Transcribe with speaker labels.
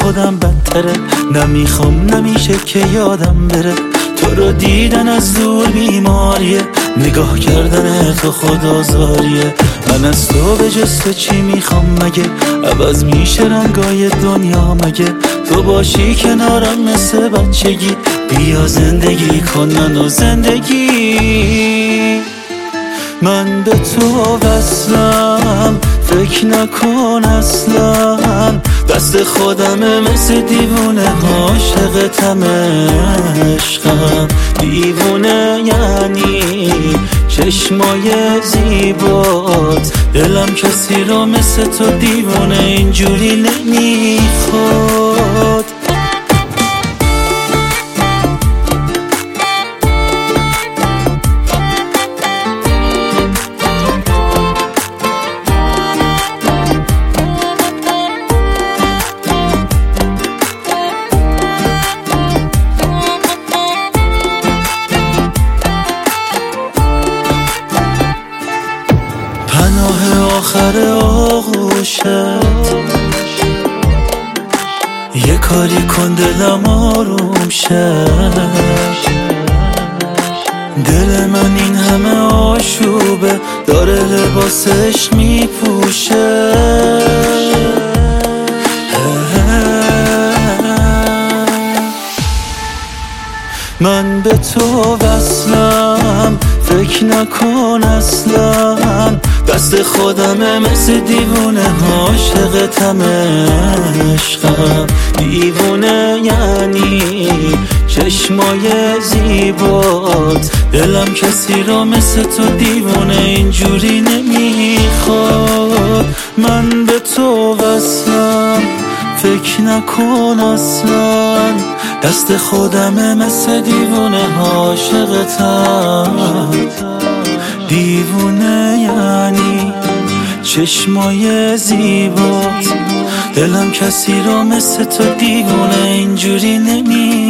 Speaker 1: خودم بدتره. نمیخوام نمیشه که یادم بره، تو رو دیدن از دور بیماریه، نگاه کردن تو خدازاریه. من از تو به جز تو چی میخوام مگه؟ عوض میشه رنگای دنیا مگه؟ تو باشی کنارم مثل بچگی، بیا زندگی کن منو زندگی. من به تو وصلم، فکر نکن اصلا دست خودمه مثل دیوونه، عاشقتم عشقم دیوونه، یعنی چشمای زیبات، دلم کسی رو مثل تو دیوونه اینجوری نمیخواد. پناه آخر آغوشت، یه کاری کن دلم آروم شه. دل من این همه آشوبه، داره لباسش میپوشه. من به تو وصلم، فکر نکن اصلا دست خودمه مثل دیوونه، عاشقتم عشقم دیوونه، یعنی چشمای زیبات، دلم کسی رو مثل تو دیوونه اینجوری نمیخواد. من به تو وصلم، فکر نکن اصلا دست خودمه مثل دیوونه، عاشقتم دیوونه، یعنی چشمای زیبات، دلم کسی رو مثل تو دیوونه اینجوری نمی